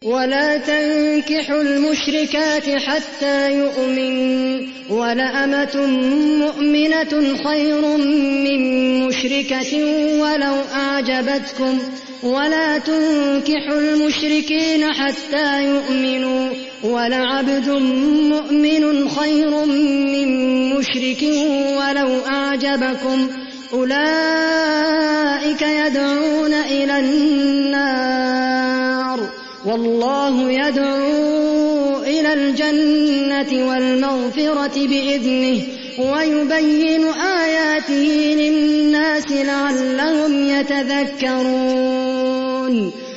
ولا تنكحوا المشركات حتى يؤمنوا ولأمة مؤمنة خير من مشركة ولو أعجبتكم ولا تنكحوا المشركين حتى يؤمنوا ولعبد مؤمن خير من مشرك ولو أعجبكم أولئك يدعون إلى النار والله يدعو إلى الجنة والمغفرة بإذنه ويبين آياته للناس لعلهم يتذكرون